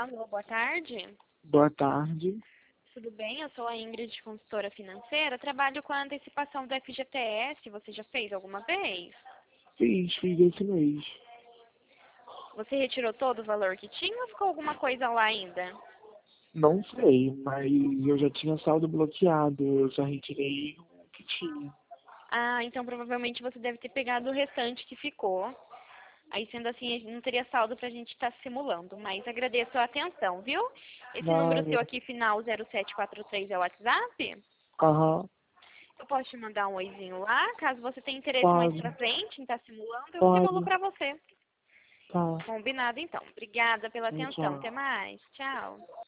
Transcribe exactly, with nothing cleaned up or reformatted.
Alô, boa tarde. Boa tarde. Tudo bem? Eu sou a Ingrid, consultora financeira. Trabalho com a antecipação do F G T S. Você já fez alguma vez? Fiz, fiz esse mês. Você retirou todo o valor que tinha ou ficou alguma coisa lá ainda? Não sei, mas eu já tinha saldo bloqueado. Eu só retirei o que tinha. Ah, então provavelmente você deve ter pegado o restante que ficou. Aí, sendo assim, não teria saldo pra gente estar simulando. Mas agradeço a atenção, viu? Esse número seu Nada. aqui, final zero sete quatro três, é o WhatsApp? Aham. Eu posso te mandar um oizinho lá, caso você tenha interesse mais Pode. pra frente em estar simulando, eu simulo Pode. pra você. Tá. Combinado, então. Obrigada pela Tchau, atenção. tchau. Até mais. Tchau.